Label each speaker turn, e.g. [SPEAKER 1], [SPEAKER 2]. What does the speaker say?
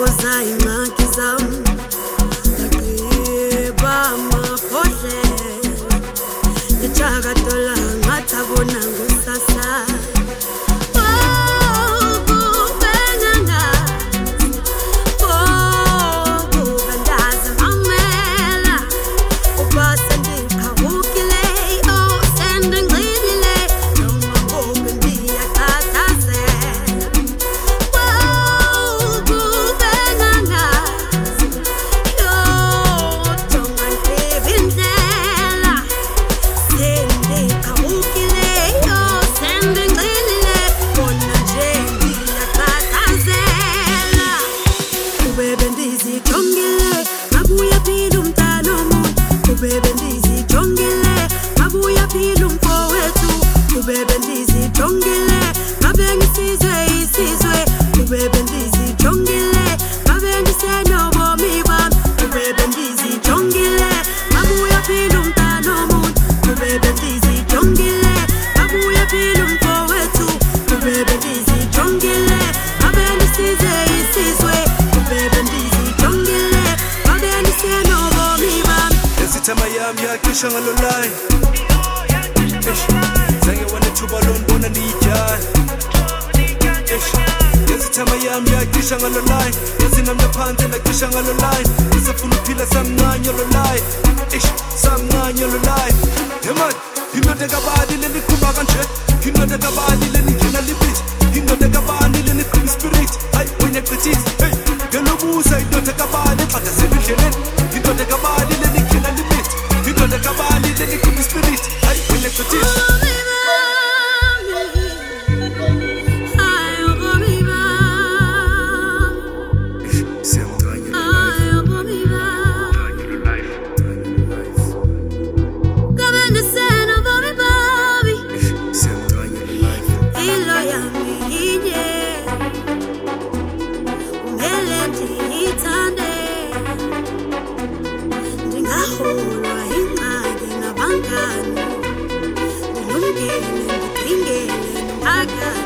[SPEAKER 1] Boza ingxaki zam Nagqiba amaphodle Echakadola ngatabona ngusasa
[SPEAKER 2] Yakisha ngalolai Zange wanethuba lonibona niyijani Yazithema yami yakisha ngalolai Yazinamla phansi nakisha ngalolai Isafuna uphila samncane lolai Samncane lolai Yeman, indoda kabani lenikhuma kanje Indoda kabani leningena libit Indoda kabani lenikhuma spirit Hayi, wena qithisi Hey, ngelobuza indoda kabani Xada sebindleleni Indoda kabani leningena libit Indoda kabani lenikhuma spirit Hayi, wena qithisi
[SPEAKER 1] I got